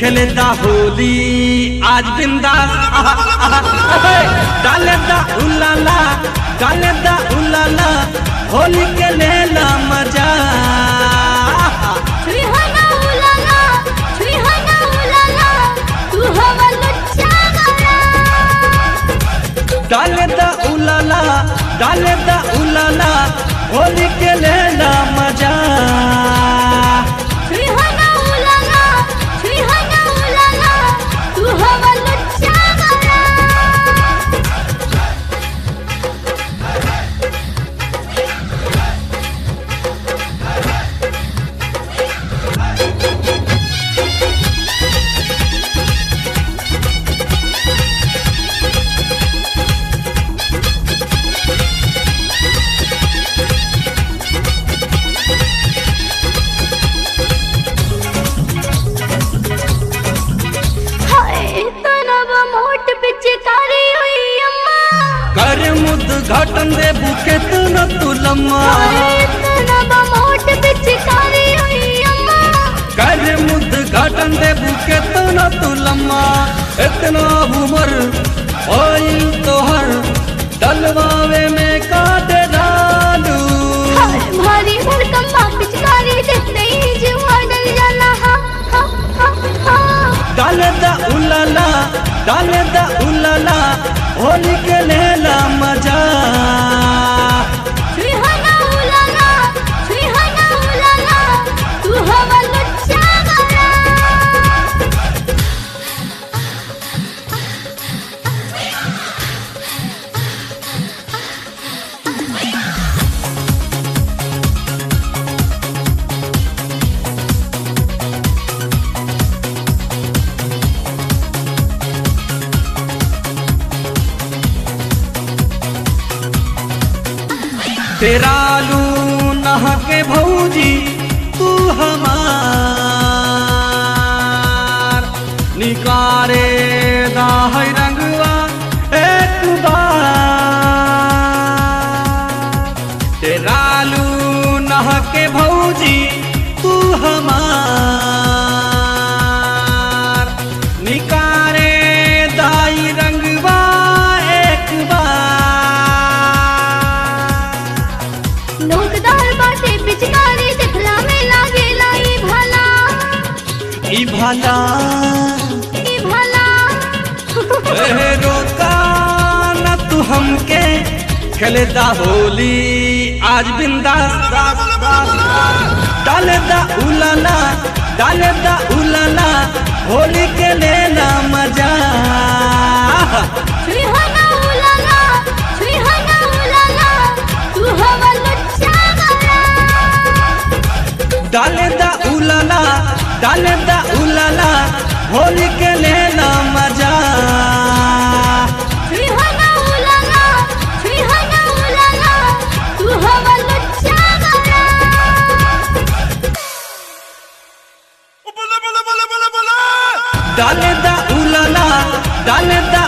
खेले दा होली आज बिंदास डाले दा उलाला डाले दा उलाला होली के लेला मजा डाले दा उलाला होली के लेला मजा कर मुद घाटन दे बुके तन तुलम्मा कर मुद घाटन दे बुके तन तुलम्मा इतना उमर ओइल तोहर डलवावे में काट डालू भारी भरकम पिचकारी देखते ही जीवा डल जाला डाले दा उलाला होली के लेला मजा तू हवा लुच्चा तेरा लू नहा के भौजी तू हमार निकारे दा है रंगवा एक बार तेरा लू नहा के भौजी तू हमार निकारे दाई रंगवा एक नोकदार बाटे पिचकारी दिखला में लागे लाई भला ई भला रोका न तू हमके खेले दा होली आज बिंदास डाले दा उलाला होली के लेला मजा तू हवा लुच्चा डाले दा उलाला होली के लेला मजा तू हवा लुच्चा डाले दा